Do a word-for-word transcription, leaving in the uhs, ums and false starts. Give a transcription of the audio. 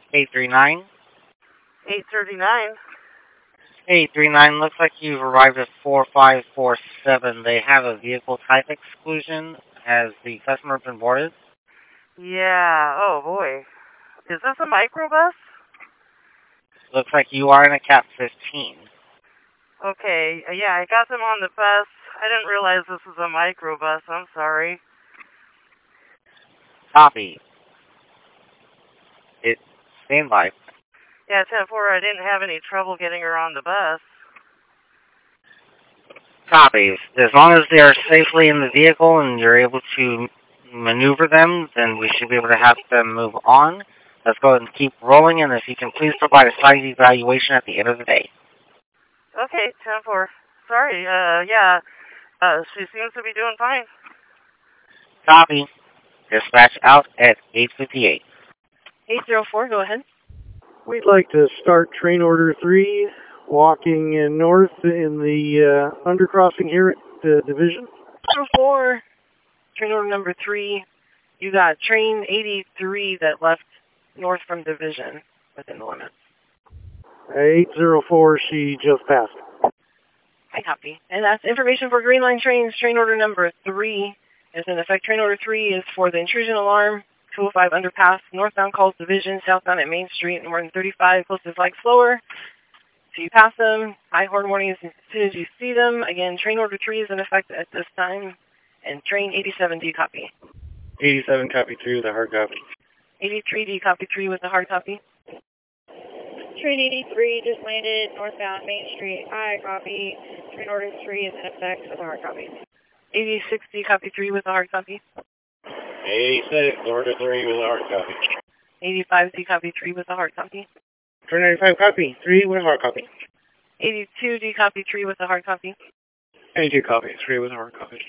eight three nine. eight thirty-nine. eight three nine, looks like you've arrived at four five four seven. They have a vehicle type exclusion. Has the customer been boarded? Yeah, oh boy. Is this a microbus? Looks like you are in a cap fifteen. Okay, uh, yeah, I got them on the bus. I didn't realize this was a microbus. I'm sorry. Copy. It, stand by. Yeah, ten four, I didn't have any trouble getting her on the bus. Copy. As long as they are safely in the vehicle and you're able to maneuver them, then we should be able to have them move on. Let's go ahead and keep rolling, and if you can please provide a site evaluation at the end of the day. Okay, ten four. Sorry, uh, yeah, uh, she seems to be doing fine. Copy. Dispatch out at eight fifty-eight. eight zero four, go ahead. We'd like to start train order three, walking in north in the uh, undercrossing here at uh, Division. zero four, train order number three. You got train eighty-three that left north from Division within the limits. eight zero four, she just passed. I copy. And that's information for Green Line trains. Train order number three is in effect. Train order three is for the intrusion alarm. two oh five underpass. Northbound calls Division. Southbound at Main Street. More than thirty-five. Closest like slower. So you pass them. High horn warnings as soon as you see them. Again, train order three is in effect at this time. And train eighty-seven, do you copy? eighty-seven, copy three with a hard copy. eighty-three, do you copy three with a hard copy? Train eighty-three just landed northbound Main Street. I copy. Train order three is in effect with a hard copy. eighty-six, do you copy three with a hard copy? eighty-six, order three with a hard copy. eighty-five, do you copy three with a hard copy? Train ninety-five, copy three with a hard copy. eighty-two, do you copy three with a hard copy? eighty-two, copy three with a hard copy.